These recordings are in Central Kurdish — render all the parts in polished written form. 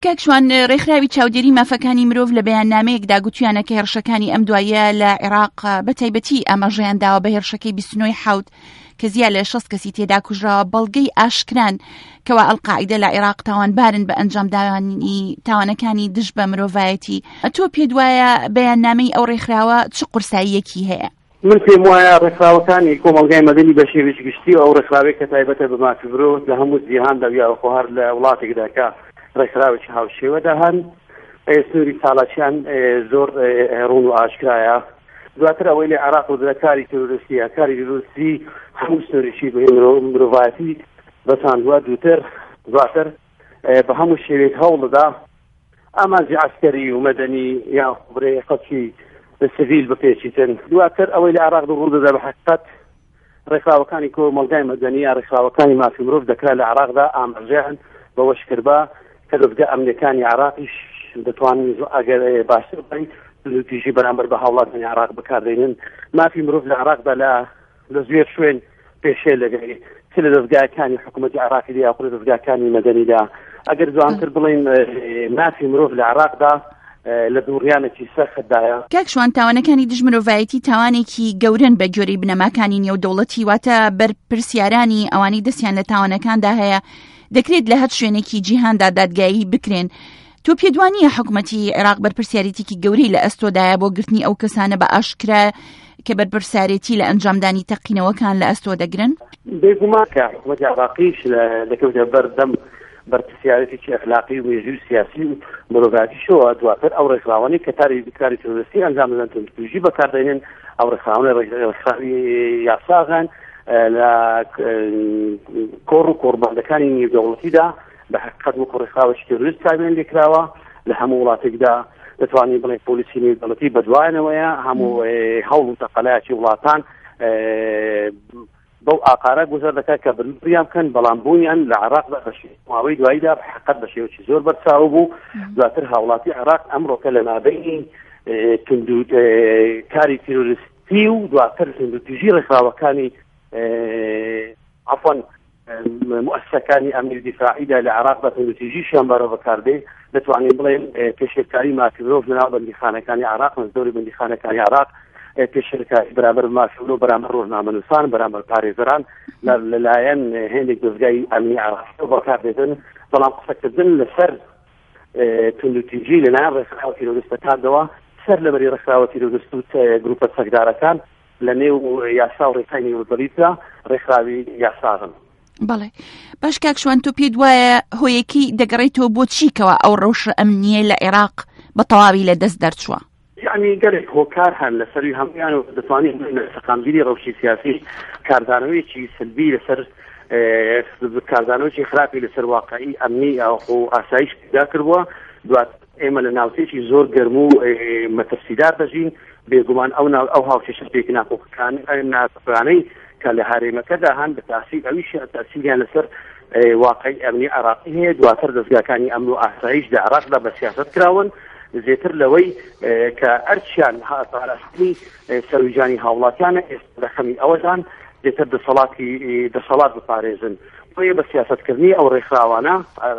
کاکشوان ڕێکخراوی چاودێری مافەکانی مرۆڤ لە بەیاننامەیەکدا گوتیانە کە هێرشەکانی ئەم دوایە لە عێراق بەتایبەتی ئاماژەیانداوە بە هێرشەکەی 29 حەوت کە زیاد لە 60 کەسی تێدا کوژراوە بەڵگەی ئاشکران کەوا ئەڵقاعیدە لە عێراق تاوانبارن بە ئەنجامدانی تاوانەکانی دژ بە مرۆڤایەتی. تۆ پێت وایە بەیاننامەی ئەو ڕێکخراوە چ قورساییەکی هەیە؟ من پێم وایە ڕێکخراوەکانی کۆمەڵگای مەدەنی بە شێوەیەکی گشتی ئەو ڕێکخراوەیە کە تایبەتە بە مافی مرۆڤ لە هەموو جیهاندا یاخۆ هەر لە وڵاتێکدا کە ڕێکخراوێکی هاوشێوەدا هەن سنووری ساڵاتیان زۆر ڕوون و ئاشکرایە. دواتر ئەوەی لە عێراق و کاری تۆرۆریستی کاری تۆرۆریستی هەموو سنوورێکی بە مرۆڤایەتی بەساندووە. دواتر بە هەموو شێوەیەک هەوڵدا ئامانجی عەسکەری و مەدەنی یان بڕێ خەڵکی سڤیل بپێچیتن. دواتر ئەوەی لە عێراق ڕوودەدا بە حەقیقەت ڕێکخراوەکانی کۆمەڵگای مەدەنی یا ڕێکخراوەکانی مافی مرۆڤ دەکرا لە عێراقدا ئاماژەیان بەوەش کردبا کە دەستگا ئەمنیەکانی عێراقیش دەتوانن ئەگەر باشتر بڵین تویژی بەرامبەر بە هاوڵاتیانی عێراق بەکاردێنن. مافی مرۆڤ لە عێراقدا لە زوێر شوێن پێشێ لەگەی چ لە دەستگاکانی حکوومەتی عێراقی یا خۆ لە دەستگاکانی مەدەنیدا. ئەگەر جوانتر بڵین مافی مرۆڤ لە عێراقدا لە دووڕیانێکی سەختدایە. کاکشوان تاوانەکانی دژ مرۆڤایەتی تاوانێکی گەورن بە جۆرەی بنەماکانی نێودەوڵەتی واتە بەرپرسیارانی ئەوانەی دەستیان لە تاوانەکاندا هەیە دەکرێت لە هەر شوێنێکی جیهاندا دادگایی بکرێن. تۆ پێدوانیە حکوومەتی عێراق بەرپرسیارەتێکی گەورەی لە ئەستۆدایە بۆ گرتنی ئەو کەسانە بە ئاشکرا کە بەرپرسیارەتی لە ئەنجامدانی تەقینەوەکان لە ئەستۆ دەگرن؟ بێگومان کە حکوومەتی عێراقیش لەکەوتە بەردەم بەرپرسیارەتێکی ئەخلاقی و مێژووی سیاسی و مرۆڤایەتیشەوە. دواتر ئەو ڕێکخراوانەی کە کاری تۆرۆریستی ئەنجام دەدەن تویژی بەکاردێنن ئەو ڕێکخراوانە ڕێکخراوی یاساغان لە کۆڕ و کۆڕبەندەکانی نێودەوڵەتیدا بە حەقیقەت وەکو ڕێکخراوێکی تۆرۆریست کاربێن لێکراوە. لە هەموو وڵاتێکدا دەتوانین بڵێن پۆلیسی نێودەوڵەتی بەدوایانەوەیە هەموو هەوڵ و تەقەلایەکی وڵاتان بەو ئاقارە گوزەر دەکات کە بریان بکەن بەڵام بوونیان لە عێراقدا ماوەی دواییدا بە حەقیقەت بە شێوەیەکی زۆر بەرچاو بوو. دواتر هاوڵاتی عێراق ئەمڕۆکە لە مابەینی کاری تۆرۆریستی و دواتر تویژی ڕێکخراوەکانی عەفوەن مؤسسەکانی ئەمنی دیفاعیدا لە عێراقدا تویژیشیان بەرەو بەکاردێ دەتوانین بڵێن پێشێرکاری مافی مرۆڤ لەناو بەندیخانەکانی عێراق مەزدۆری بەندیخانەکانی عێراق پێشێرکاری بەرامبەر مافی مرۆڤ بەرامبەر ڕۆژنامەنووسان بەرامبەر پارێزەران لەلایەن هێندێک دەستگای ئەمنی عێراقی بەکاردێتن. بەڵام قسەکردن لەسەر تویژی لەلایەن ڕێکخراوە تیرۆریستەکانەوە سەر لەبەری ڕێکخراوە تیرۆریست و گروپە سەگدارەکان لە نێو یاسا و ڕێکای نێودەوڵەتیدا ڕێکخراوی یاساغن. بەڵێ باش کاکشوان تۆ پێت وایە هۆیەکی دەگەڕێتەوە بۆ چیکەوە ئەو ڕەوشە ئەمنیە لە عێراق بە تەواوی لە دەست دەرچووە؟ یعنی گەرێک هۆکار هەن لەسەری هەمویان و دەتوانین سەقامگیری ڕەوشی سیاسی کاردانەوەیەکی سلبی لەسەر کاردانەوەیەکی خراپی لەسەر واقعی ئەمنی و ئاسایش پیدا کردووە. دوات ئێمە لە ناوچەیەکی زۆر گەرم و مەترسیدار دەژین. بێگومان ئەو هاوچەشە پێکی ناخۆکانەی کە لە هەرێمەکەدا هەن بە تاسیب ئەویش تاسیریان لەسەر واقعی ئەمنی عێراقی هەیە. دواتر دەستگاکانی ئەمن و ئاسایش لە عێراقدا بە سیاست کراون زێتر لەوەی کە ئەرچیان پاراستنی سەرۆیجانی هاوڵاتیانە ئێستا لە خەمی ئەوەدان زێتر دەسەڵات بپارێزن. بۆیە بە سیاستکردنی ئەو ڕێکخراوانە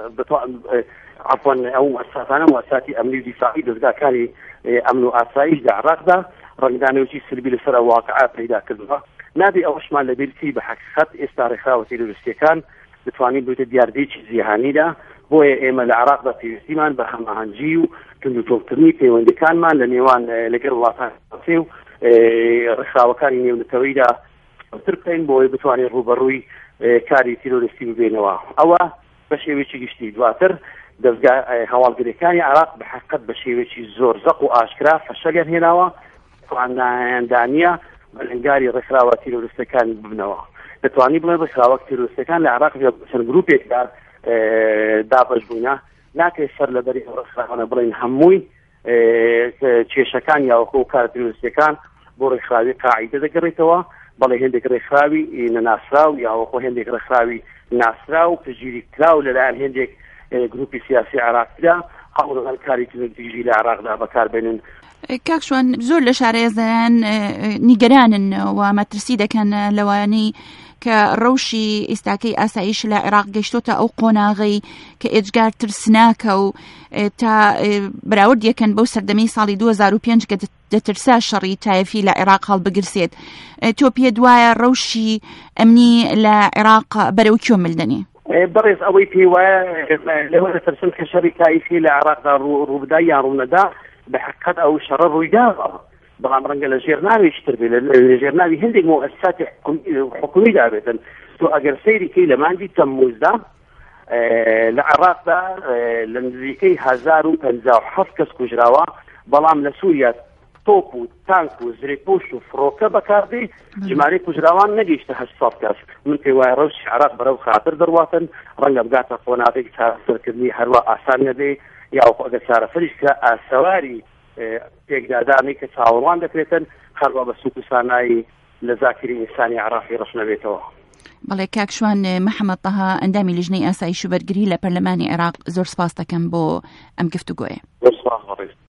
عەفوەن ئەو مؤسساتانە مؤسساتی ئەمنی و دیفاعی دەستگاکانی ئەمن و ئاسایش لە عێراقدا ڕەنگدانەوەی سلبی لەسەر ئەو واقعە پەیدا کردووە. نابێ ئەوەشمان لەبیرتی بە حەقیقەت ئێستا ڕێکخراوە تیرۆریستیەکان دەتوانین بێتە دیاردەیەکی جیهانیدا. بۆیە ئێمە لە عێراقدا پێویستیمان بە هەماهەنگی و توندوتۆڵکردنی پەیوەندیەکانمان لە نێوان لەگەڵ وڵاتان و ڕێکخراوەکانی نێونەتەوەیدا تر بکەین بۆی بتوانین ڕوبەڕووی کاری تیرۆریستی ببێنەوە. ئەوە بە شێوەیەکی گشتی. دواتر دەستگا هەواڵگرەکانی عێراق بە حەقیقەت بە شێوەیەکی زۆر زەق و ئاشکرا فەشەگەر هێناوە توانایاندانیە بەلەنگاری ڕێکخراوە تیرۆریستەکان ببنەوە. دەتوانی بڵێن ڕێکخراوە تیرۆریستەکان لە عێراق چەند گروپێکدا دابەش بووینە ناکرێت سەر لەبەری ڕێکخراوانە بڵێن هەمووی کێشەکان یاوەکو کار تیرۆریستەکان بۆ ڕێکخراوی قاعیدە دەگەڕێتەوە. بەڵێ هێندێک ڕێکخراوی نەناسراو یاوەکو هێندێک ڕێکخراوی ناسرا و پژگیری کراو لەلایەن هێندێک گروپی سیاسی عێراقیدا هەوڵ دەدەن کاری تیژی لە عێراقدا بەکاربێنن. کاکشوان زۆر لە شارێزان نیگەرانن و مەترسی دەکەن لەوانەی کە ڕەوشی ئێستاکەی ئاسایش لە عێراق گەیشتۆتە ئەو قۆناغی کە ئێجگار ترسناکە و تا بەراورد یەکەن بەو سەردەمەی ساڵی 2005 کە دەترسا شەڕی تایەفی لە عێراق هەڵبگرسێت. تۆ پێ دوایە ڕەوشی ئەمنی لە عێراق بەرەو کۆمل دەنێ؟ بەڕێز ئەوەی پێی وایە لەوە دەترسن کە شەڕی تایەفی لە عێراقدا ڕووبدا یان ڕوونەدا بحقیقت ئەو شەڕە ڕوویداوە، بەڵام ڕەنگە لە ژێرناویشتر بێت، لە ژێرناوی هەندێک مؤسساتی حکومی دابێتن. تۆ ئەگەر سەیری کەی لە مانگی تەمموزدا لە عێراقدا لە نزیکەی 1057 کەس کوژراوە، بەڵام لە سووریا تۆپ و تانک و زرێپۆش و فڕۆکە بەکاردێ ژمارەی کوژراوان نەگەیشتە 800 کەس. من پێی وایە ڕەوشی عێراق بەرەو خاتر دەڕواتن، ڕەنگە بگاتە قۆناغێک چارەسەرکردنی هەروە ئاسان نەبێ، یا ئەگەر چارەسەریش کە ئاسەواری پێکدادانی کە چاوەڕوان دەکرێتن هەروە بە سوک و سانایی لە زاکری ئینسانی عێراقی ڕەش نەبێتەوە. بەڵێ کاکشوان محەممەد تەها ئەندامی لیژنەی ئاسایش و بەرگری لە پەرلەمانی عێراق زۆر سپاس دەکەم بۆ ئەم گفتوگۆیە.